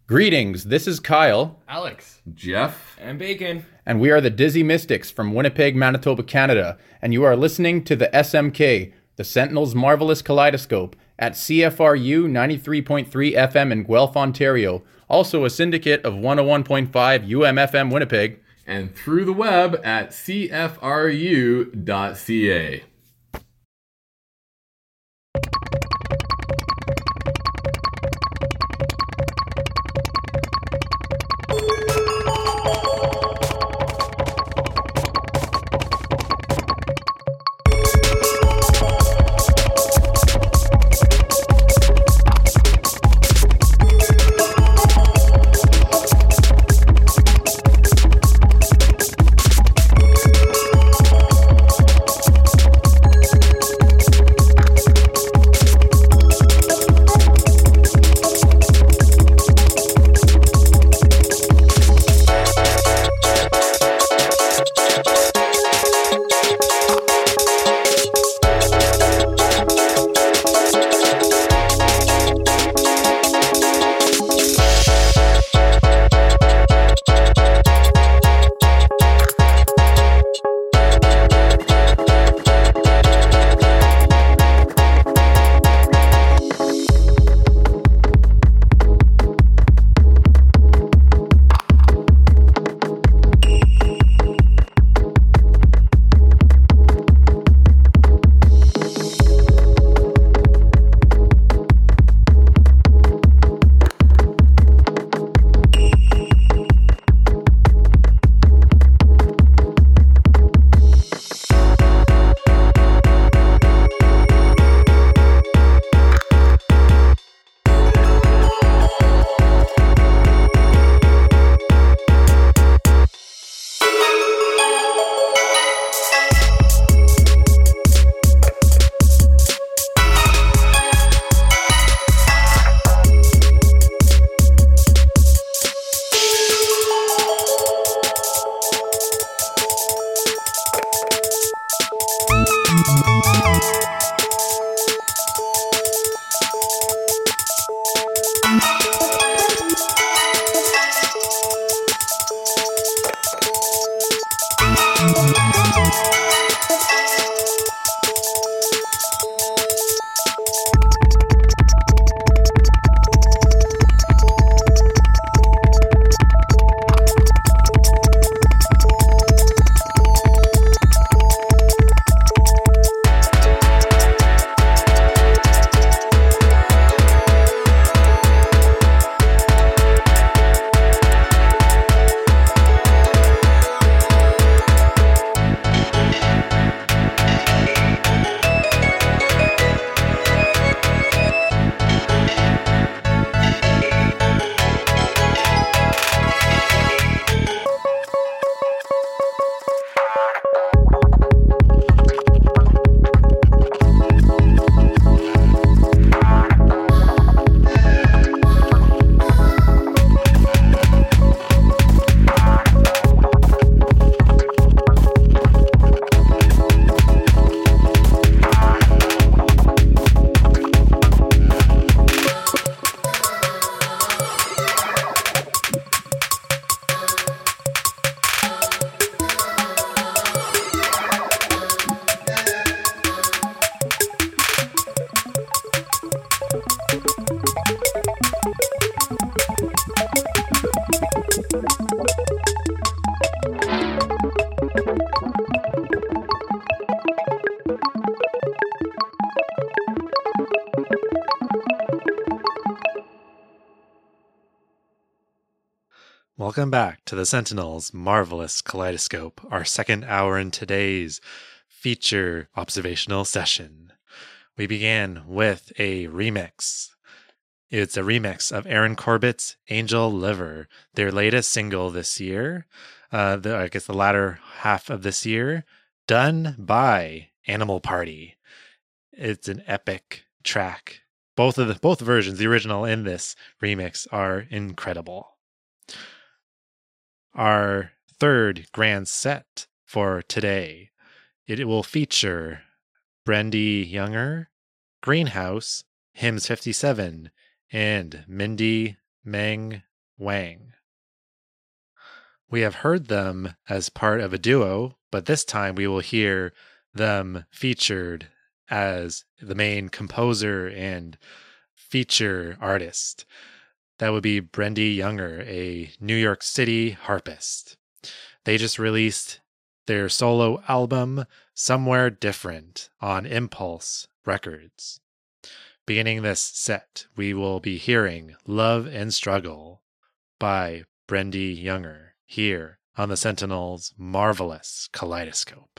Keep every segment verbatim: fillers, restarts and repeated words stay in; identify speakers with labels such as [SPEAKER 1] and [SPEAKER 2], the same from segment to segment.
[SPEAKER 1] Greetings, this is Kyle,
[SPEAKER 2] Alex,
[SPEAKER 3] Jeff,
[SPEAKER 2] and Bacon.
[SPEAKER 1] and we are the Dizzy Mystics from Winnipeg, Manitoba, Canada, and you are listening to the S M K, the Sentinel's Marvelous Kaleidoscope, at C F R U ninety-three point three F M in Guelph, Ontario, also a syndicate of one oh one point five U M F M Winnipeg,
[SPEAKER 3] and through the web at c f r u dot c a.
[SPEAKER 4] Welcome back to the Sentinel's Marvelous Kaleidoscope, our second hour in today's feature observational session. We began with a remix. It's a remix of Aaron Corbett's Angel Liver, their latest single this year, uh, the, I guess the latter half of this year, done by Animal Party. It's an epic track. Both of the both versions, the original and this remix, are incredible. Our third grand set for today, it will feature Brendy Younger, Greenhouse, Hymns fifty-seven, and Mindy Meng Wang. We have heard them as part of a duo, but this time we will hear them featured as the main composer and feature artist. That would be Brendy Younger, a New York City harpist. They just released their solo album, Somewhere Different, on Impulse Records. Beginning this set, we will be hearing Love and Struggle by Brendy Younger here on the Sentinel's Marvelous Kaleidoscope.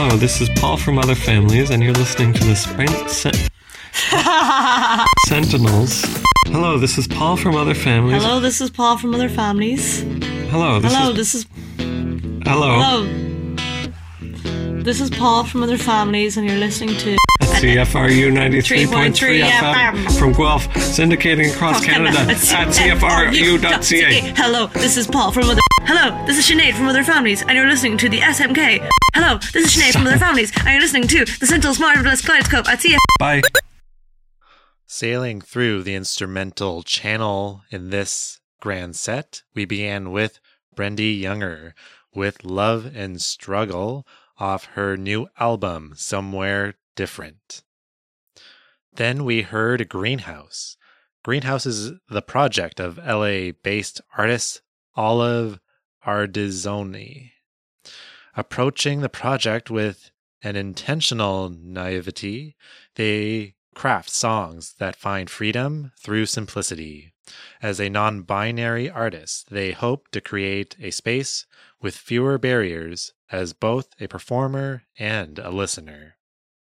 [SPEAKER 2] Hello, this is Paul from Other Families, and you're listening to the Sprint Sen- Sentinels. Hello, this is Paul from Other Families.
[SPEAKER 5] Hello, this is Paul from Other Families.
[SPEAKER 2] Hello, this
[SPEAKER 5] Hello,
[SPEAKER 2] is...
[SPEAKER 5] this is...
[SPEAKER 2] Hello.
[SPEAKER 5] Hello. This is Paul from Other Families, and you're listening to...
[SPEAKER 2] C F R U ninety-three point three F M from Guelph, syndicating across Canada at C F R U dot C A.
[SPEAKER 5] Hello, this is Paul from Other... Hello, this is Sinead from Other Families, and you're listening to the S M K. Hello, this is Sinead from Other Families, and you're listening to the Sentinels Marvelous Kaleidoscope at C F...
[SPEAKER 2] Bye.
[SPEAKER 4] Sailing through the instrumental channel in this grand set, we began with Brendy Younger with Love and Struggle off her new album, Somewhere Different. Then we heard Greenhouse. Greenhouse is the project of L A-based artist Olive Ardizzoni. Approaching the project with an intentional naivety, they craft songs that find freedom through simplicity. As a non-binary artist, they hope to create a space with fewer barriers as both a performer and a listener.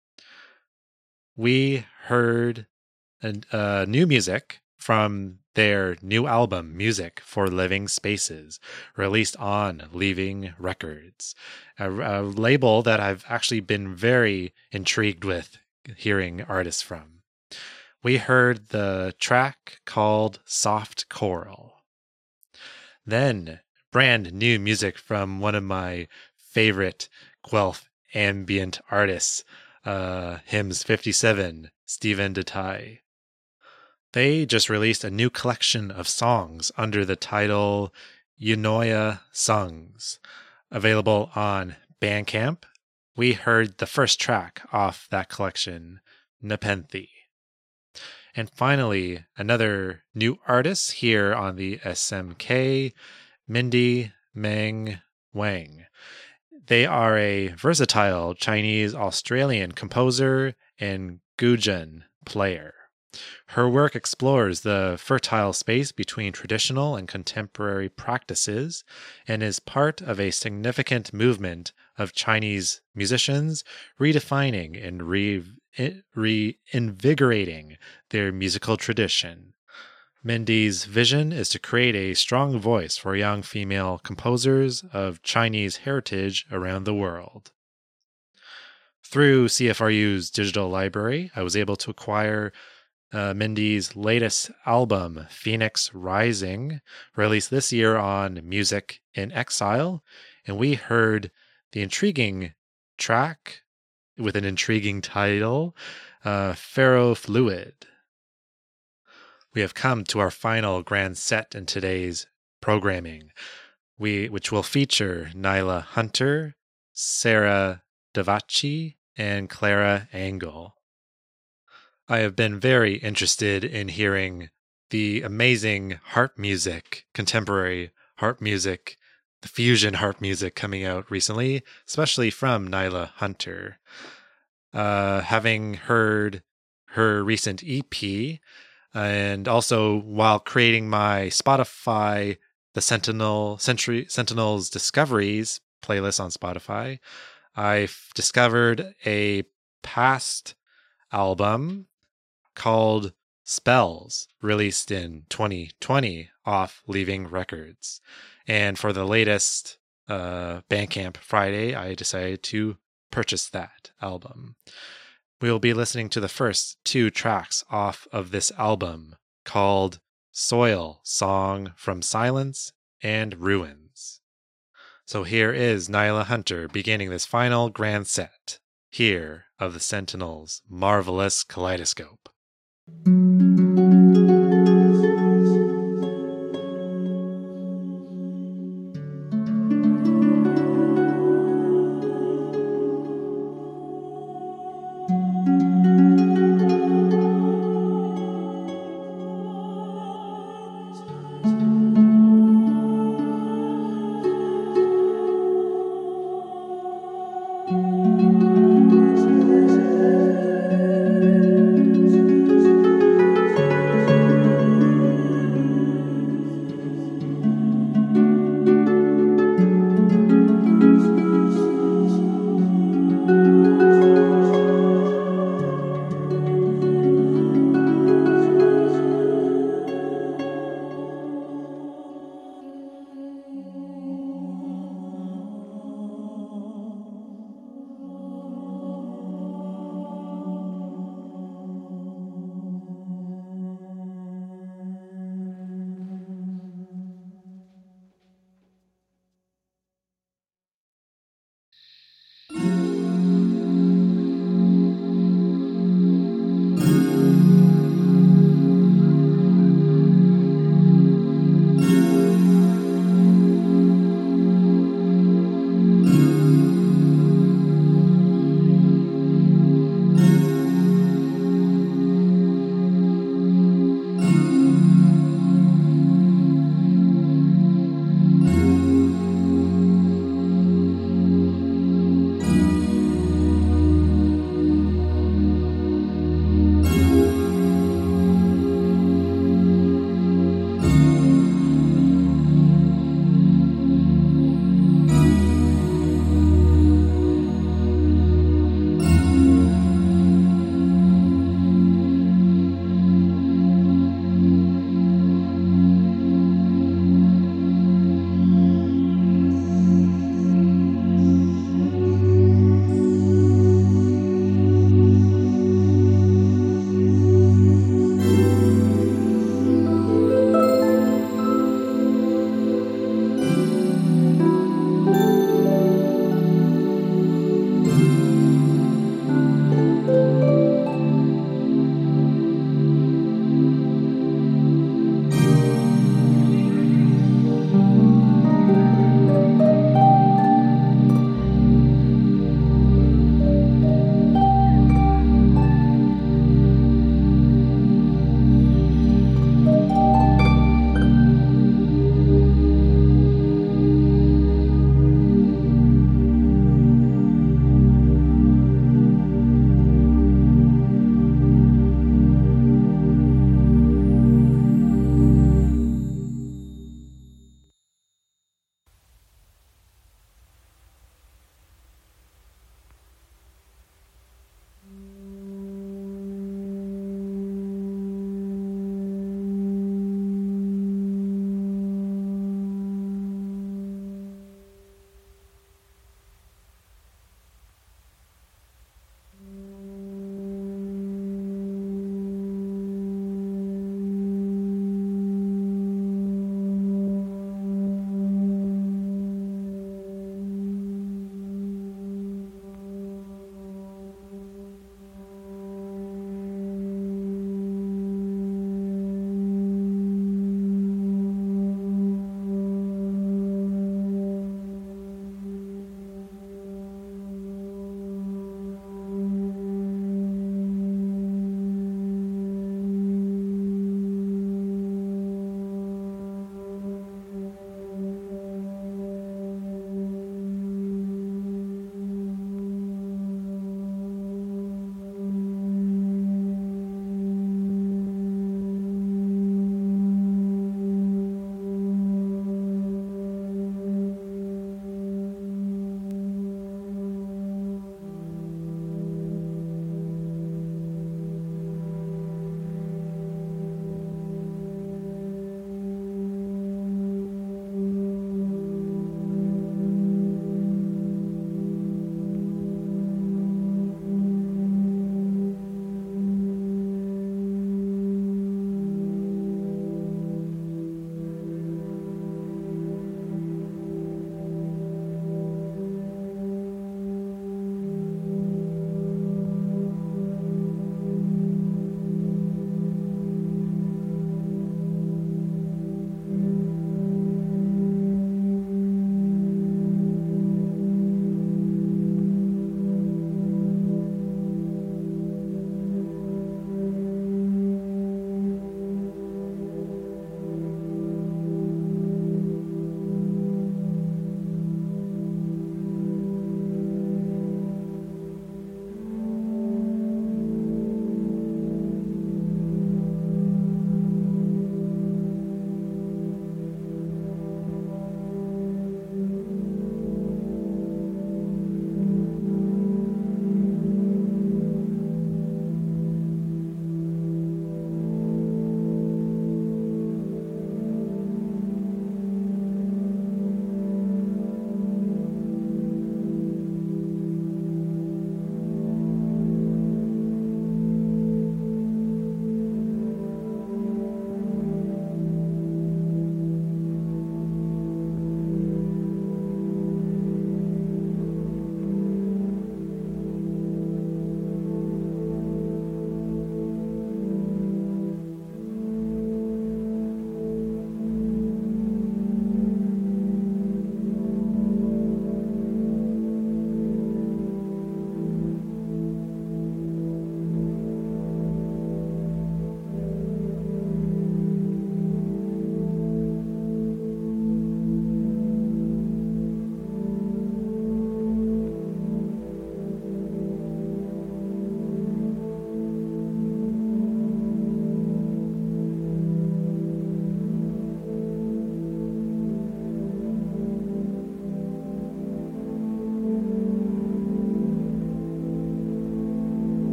[SPEAKER 4] We heard uh, new music from their new album, Music for Living Spaces, released on Leaving Records, a, a label that I've actually been very intrigued with hearing artists from. We heard the track called Soft Coral. Then, brand new music from one of my favorite Guelph ambient artists, uh, Hymns fifty-seven, Stephen Detay. They just released a new collection of songs under the title Unoya Songs, available on Bandcamp. We heard the first track off that collection, Nepenthe. And finally, another new artist here on the S M K, Mindy Meng Wang. They are a versatile Chinese-Australian composer and guzheng player. Her work explores the fertile space between traditional and contemporary practices and is part of a significant movement of Chinese musicians redefining and re- reinvigorating their musical tradition. Mindy's vision is to create a strong voice for young female composers of Chinese heritage around the world. Through C F R U's digital library, I was able to acquire uh, Mindy's latest album, Phoenix Rising, released this year on Music in Exile, and we heard the intriguing track with an intriguing title, uh, Ferrofluid. We have come to our final grand set in today's programming, we which will feature Nyla Hunter, Sarah Davachi, and Clara Angle. I have been very interested in hearing the amazing harp music, contemporary harp music, the fusion harp music coming out recently, especially from Nyla Hunter. Uh, having heard her recent E P, and also while creating my Spotify, the Sentinel Century Sentinels Discoveries playlist on Spotify, I've discovered a past album called Spells, released in twenty twenty off Leaving Records. And for the latest uh, Bandcamp Friday, I decided to purchase that album. We will be listening to the first two tracks off of this album, called Soil, Song from Silence and Ruins. So here is Nyla Hunter beginning this final grand set here of the Sentinels' Marvelous Kaleidoscope.
[SPEAKER 6] Thank you.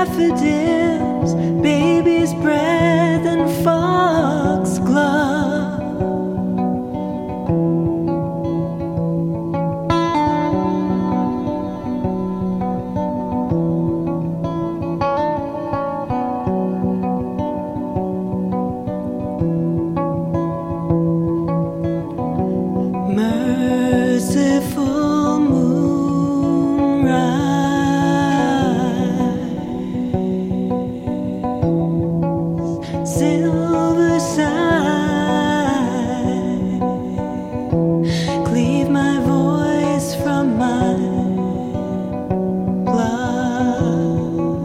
[SPEAKER 6] daffodils, baby's breath and foxglove. Merciful moonrise, silver side, cleave my voice from my blood.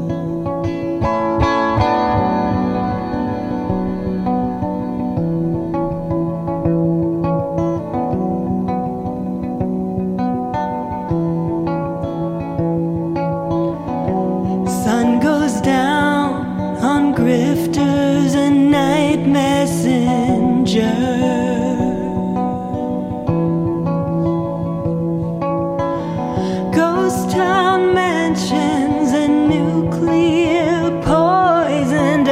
[SPEAKER 6] Sun goes down on grifters and night messengers, ghost town mansions and nuclear poisoned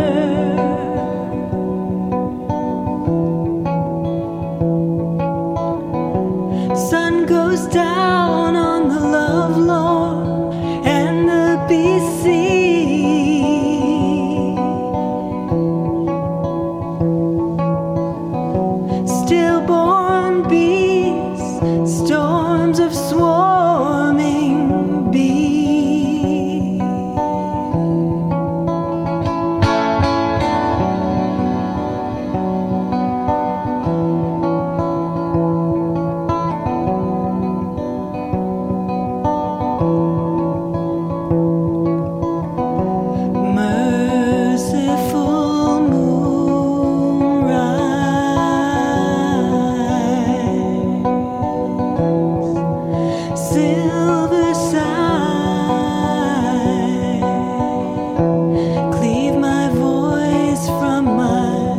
[SPEAKER 6] earth. Sun goes down on the love lore and the B C. Stillborn bees, storms of swarming bees. Merciful moonrise, silver side, cleave my voice from my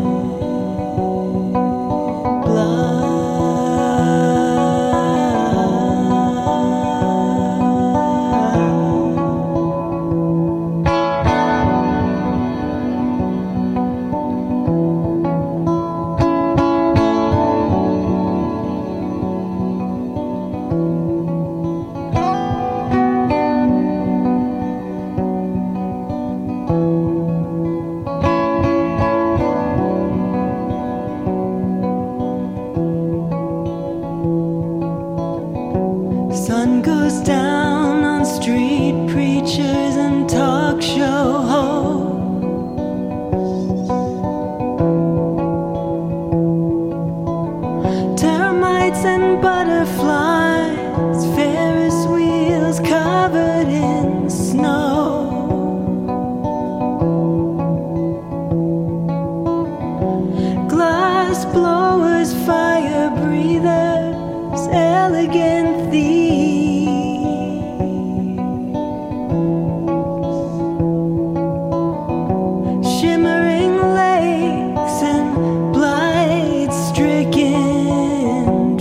[SPEAKER 6] Sun goes down on street preachers and talk show hosts. Termites and butterflies, Ferris wheels covered in snow. Glass blowers, fire breathers, elegant thieves. Shimmering lakes and blight-stricken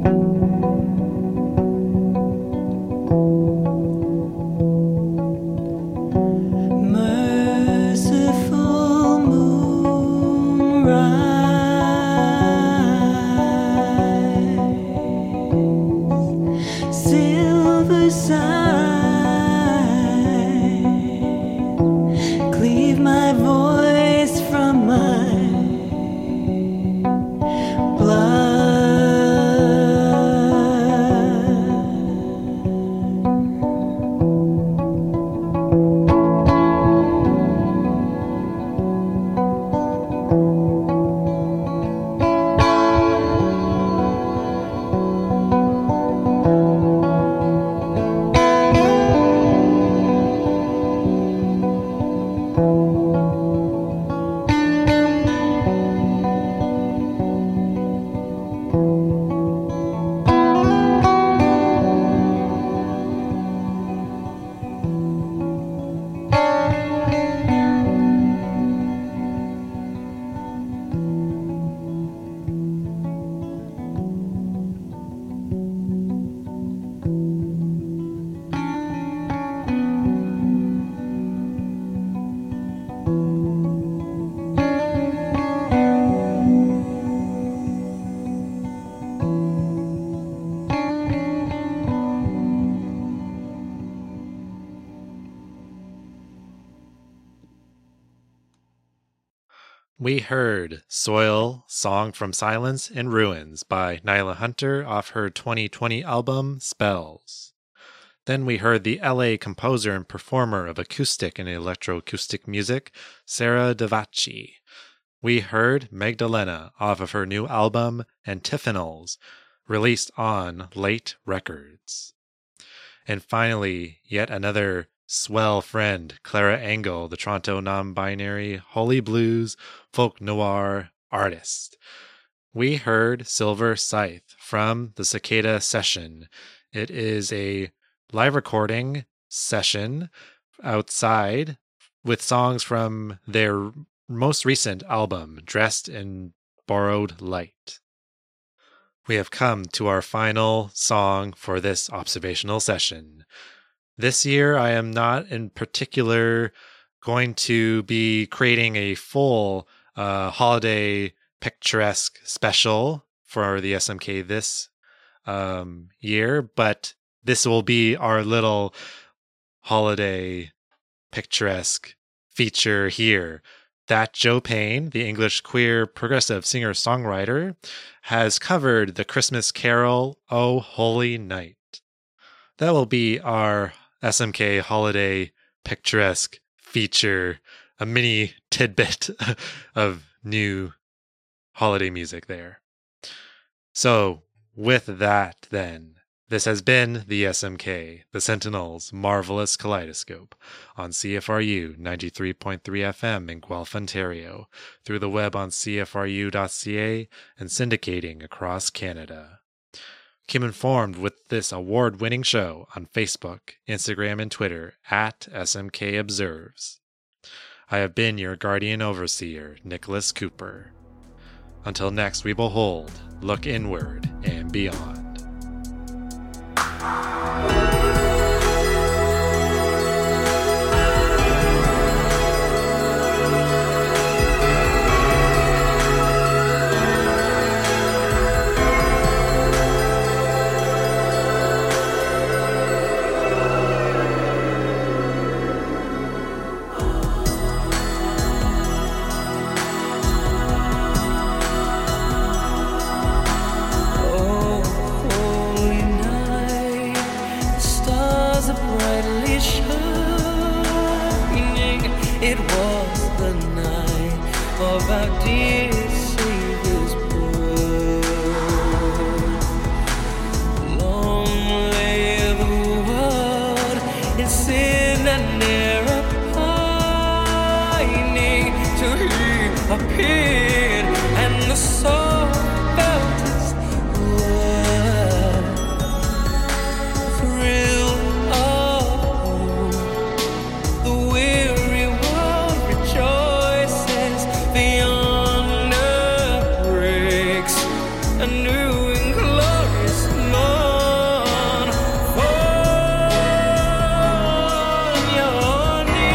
[SPEAKER 6] trees.
[SPEAKER 4] We heard Soil, Song from Silence and Ruins by Nyla Hunter off her twenty twenty album Spells. Then we heard the L A composer and performer of acoustic and electroacoustic music, Sarah Davachi. We heard Magdalena off of her new album Antiphonals, released on Late Records. And finally, yet another swell friend, Clara Engel, the Toronto non-binary holy blues folk noir artist. We heard Silver Scythe from the Cicada Session. It is a live recording session outside with songs from their most recent album, Dressed in Borrowed Light. We have come to our final song for this observational session. This year, I am not in particular going to be creating a full uh, holiday picturesque special for the S M K this um, year, but this will be our little holiday picturesque feature here. That Joe Payne, the English queer progressive singer-songwriter, has covered the Christmas carol, O Holy Night. That will be our S M K holiday picturesque feature, a mini tidbit of new holiday music there. So, with that then, this has been the S M K, the Sentinel's Marvelous Kaleidoscope, on C F R U ninety-three point three F M in Guelph, Ontario, through the web on C F R U dot C A, and syndicating across Canada. Keep informed with this award-winning show on Facebook, Instagram, and Twitter at S M K Observes. I have been your guardian overseer, Nicholas Cooper. Until next we behold, look inward and beyond.
[SPEAKER 6] It was the night of our dear Savior's birth. Long lay the world in sin and error pining, till He appeared and the soul felt His love. Thrill of hope, the weary world rejoices, the honor breaks, a new and glorious morn. Fall on your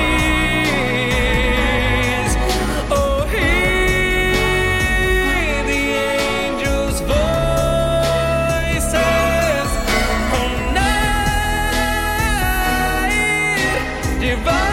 [SPEAKER 6] knees, oh hear the angels' voices, oh night divine.